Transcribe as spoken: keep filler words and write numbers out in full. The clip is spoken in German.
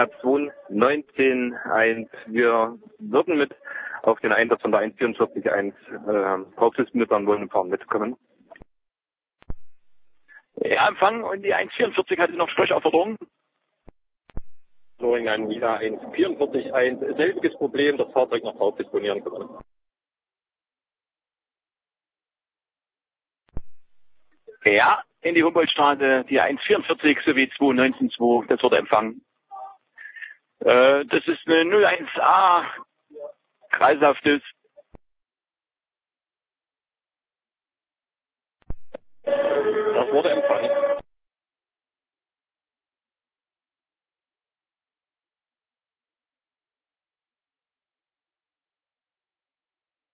zwei neunzehn eins. Wir würden mit auf den Einsatz von der eins vierundvierzig eins äh, Praxismittern wollen fahren mitkommen. Ja, Empfang und die eins vierundvierzig hatte noch Sprechaufforderung. Soing an wieder eins vierundvierzig eins, selbiges Problem, das Fahrzeug nach drauf disponieren können. Ja, in die Humboldtstraße, die eins vierundvierzig sowie zwei neunzehn zwei, das wurde empfangen. Äh, das ist eine null eins a Kreislauftüss. Das wurde